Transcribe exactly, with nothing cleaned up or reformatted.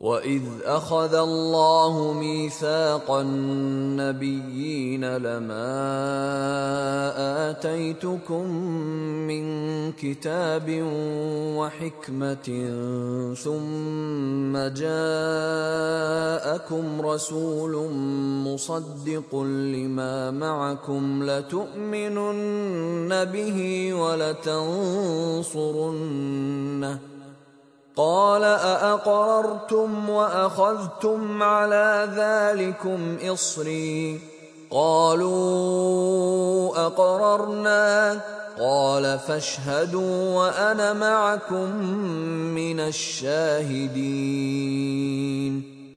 وَإِذْ أَخَذَ اللَّهُ مِيثَاقَ النَّبِيِّينَ لَمَا آتَيْتُكُم مِّن كِتَابٍ وَحِكْمَةٍ ثُمَّ جَاءَكُمْ رَسُولٌ مُّصَدِّقٌ لِّمَا مَعَكُمْ لَتُؤْمِنُنَّ بِهِ وَلَتَنصُرُنَّهُ ۚ قَالَ أَأَقْرَرْتُمْ وَأَخَذْتُمْ عَلَىٰ ذَٰلِكُمْ إِصْرِي ۖ قَالُوا أَقْرَرْنَا ۚ قَالَ فَاشْهَدُوا وَأَنَا مَعَكُم مِّنَ الشَّاهِدِينَ